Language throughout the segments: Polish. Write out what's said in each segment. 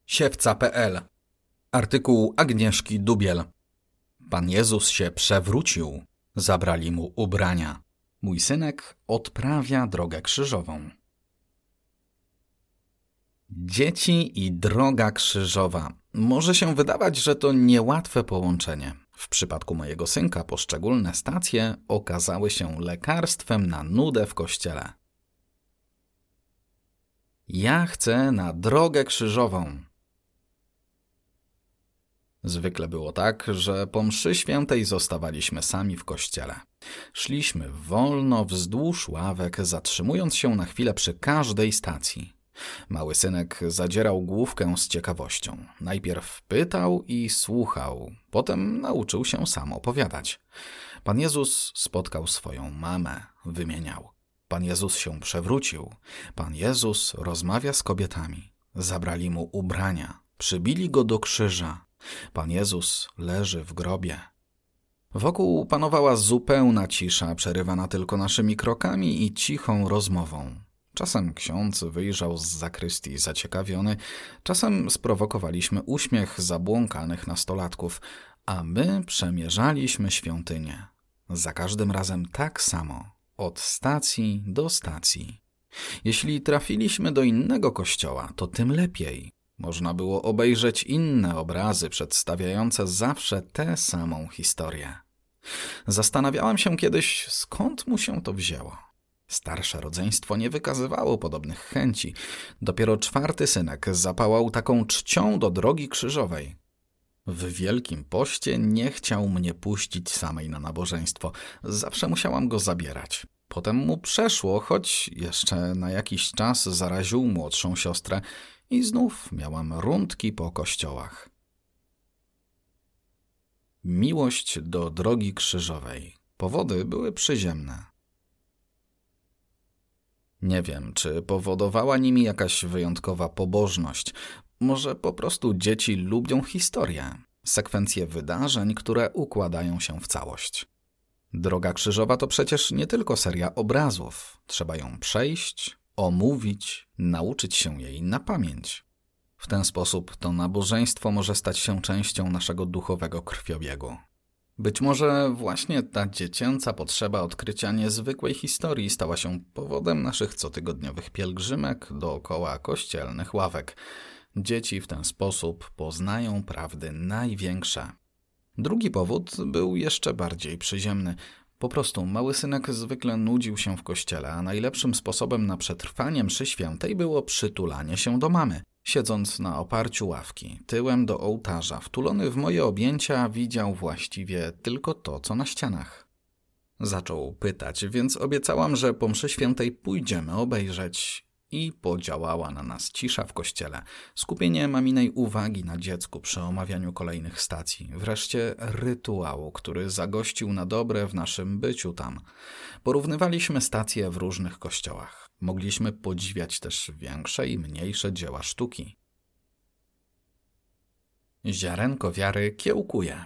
Siewca.pl. Artykuł Agnieszki Dubiel. Pan Jezus się przewrócił, zabrali mu ubrania. Mój synek odprawia drogę krzyżową. Dzieci i droga krzyżowa. Może się wydawać, że to niełatwe połączenie. W przypadku mojego synka poszczególne stacje okazały się lekarstwem na nudę w kościele. Ja chcę na drogę krzyżową. Zwykle było tak, że po mszy świętej zostawaliśmy sami w kościele. Szliśmy wolno wzdłuż ławek, zatrzymując się na chwilę przy każdej stacji. Mały synek zadzierał główkę z ciekawością. Najpierw pytał i słuchał, potem nauczył się sam opowiadać. Pan Jezus spotkał swoją mamę, wymieniał. Pan Jezus się przewrócił. Pan Jezus rozmawia z kobietami. Zabrali mu ubrania, przybili go do krzyża. Pan Jezus leży w grobie. Wokół panowała zupełna cisza, przerywana tylko naszymi krokami i cichą rozmową. Czasem ksiądz wyjrzał z zakrystii zaciekawiony, czasem sprowokowaliśmy uśmiech zabłąkanych nastolatków, a my przemierzaliśmy świątynię. Za każdym razem tak samo, od stacji do stacji. Jeśli trafiliśmy do innego kościoła, to tym lepiej. Można było obejrzeć inne obrazy przedstawiające zawsze tę samą historię. Zastanawiałem się kiedyś, skąd mu się to wzięło. Starsze rodzeństwo nie wykazywało podobnych chęci. Dopiero czwarty synek zapałał taką czcią do drogi krzyżowej. W Wielkim Poście nie chciał mnie puścić samej na nabożeństwo. Zawsze musiałam go zabierać. Potem mu przeszło, choć jeszcze na jakiś czas zaraził młodszą siostrę i znów miałam rundki po kościołach. Miłość do drogi krzyżowej. Powody były przyziemne. Nie wiem, czy powodowała nimi jakaś wyjątkowa pobożność. Może po prostu dzieci lubią historię, sekwencje wydarzeń, które układają się w całość. Droga krzyżowa to przecież nie tylko seria obrazów. Trzeba ją przejść, omówić, nauczyć się jej na pamięć. W ten sposób to nabożeństwo może stać się częścią naszego duchowego krwiobiegu. Być może właśnie ta dziecięca potrzeba odkrycia niezwykłej historii stała się powodem naszych cotygodniowych pielgrzymek dookoła kościelnych ławek. Dzieci w ten sposób poznają prawdy największe. Drugi powód był jeszcze bardziej przyziemny. Po prostu mały synek zwykle nudził się w kościele, a najlepszym sposobem na przetrwanie mszy świętej było przytulanie się do mamy. Siedząc na oparciu ławki, tyłem do ołtarza, wtulony w moje objęcia, widział właściwie tylko to, co na ścianach. Zaczął pytać, więc obiecałam, że po mszy świętej pójdziemy obejrzeć. I podziałała na nas cisza w kościele, skupienie maminej uwagi na dziecku przy omawianiu kolejnych stacji, wreszcie rytuału, który zagościł na dobre w naszym byciu tam. Porównywaliśmy stacje w różnych kościołach. Mogliśmy podziwiać też większe i mniejsze dzieła sztuki. Ziarenko wiary kiełkuje.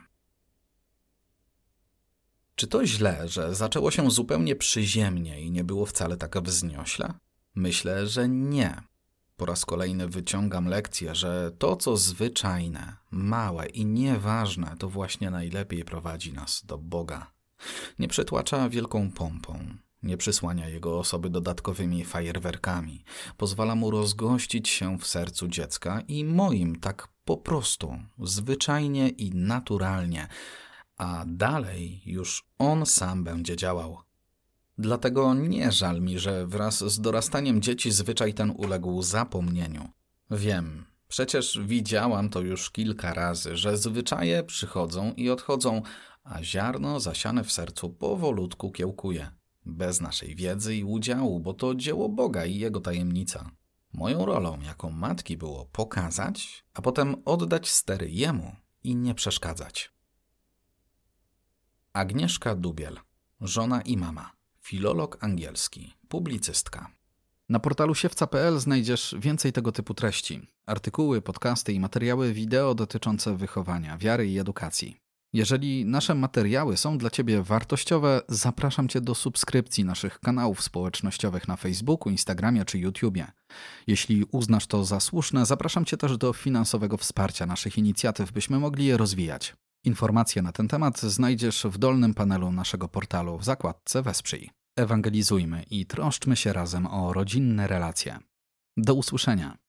Czy to źle, że zaczęło się zupełnie przyziemnie i nie było wcale tak wzniośle? Myślę, że nie. Po raz kolejny wyciągam lekcję, że to, co zwyczajne, małe i nieważne, to właśnie najlepiej prowadzi nas do Boga. Nie przytłacza wielką pompą, nie przysłania Jego osoby dodatkowymi fajerwerkami, pozwala Mu rozgościć się w sercu dziecka i moim tak po prostu, zwyczajnie i naturalnie, a dalej już On sam będzie działał. Dlatego nie żal mi, że wraz z dorastaniem dzieci zwyczaj ten uległ zapomnieniu. Wiem, przecież widziałam to już kilka razy, że zwyczaje przychodzą i odchodzą, a ziarno zasiane w sercu powolutku kiełkuje. Bez naszej wiedzy i udziału, bo to dzieło Boga i Jego tajemnica. Moją rolą jako matki było pokazać, a potem oddać stery Jemu i nie przeszkadzać. Agnieszka Dubiel, żona i mama. Filolog angielski, publicystka. Na portalu siewca.pl znajdziesz więcej tego typu treści. Artykuły, podcasty i materiały wideo dotyczące wychowania, wiary i edukacji. Jeżeli nasze materiały są dla Ciebie wartościowe, zapraszam Cię do subskrypcji naszych kanałów społecznościowych na Facebooku, Instagramie czy YouTubie. Jeśli uznasz to za słuszne, zapraszam Cię też do finansowego wsparcia naszych inicjatyw, byśmy mogli je rozwijać. Informacje na ten temat znajdziesz w dolnym panelu naszego portalu w zakładce Wesprzyj. Ewangelizujmy i troszczmy się razem o rodzinne relacje. Do usłyszenia.